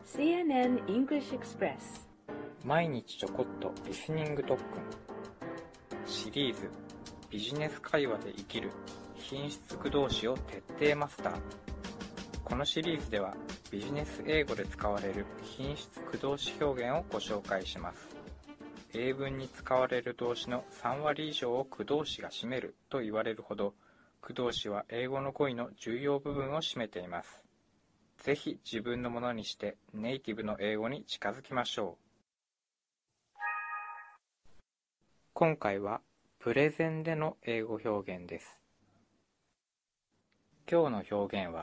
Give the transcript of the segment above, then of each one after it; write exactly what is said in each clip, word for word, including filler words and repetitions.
シーエヌエヌ English Express 毎日ちょこっとリスニング特訓シリーズビジネス会話で生きる品質駆動詞を徹底マスター。このシリーズではビジネス英語で使われる品質駆動詞表現をご紹介します。英文に使われる動詞のさんわり以上を駆動詞が占めると言われるほど、駆動詞は英語の語彙の重要部分を占めています。ぜひ自分のものにしてネイティブの英語に近づきましょう。今回はプレゼンでの英語表現です。今日の表現は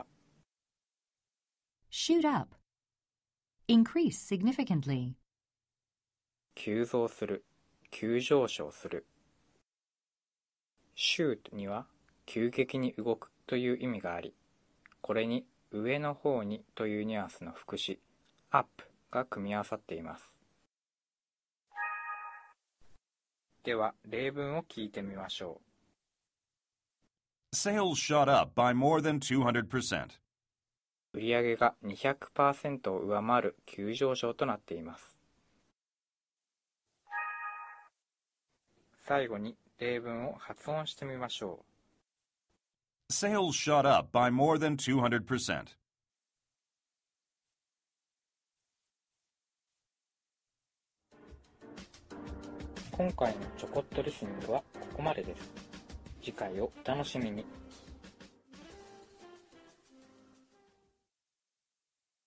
shoot up, increase significantly, 急増する、急上昇する。shoot には急激に動くという意味があり、これに上の方にというニュアンスの副詞 up が組み合わさっています。では例文を聞いてみましょう。 Sales shot up by more than two hundred percent. 売上が にひゃくパーセント を上回る急上昇となっています。最後に例文を発音してみましょう。 Sales shot up by more than two hundred percent. 今回のちょこっとリスニングはここまでです。次回をお楽しみに。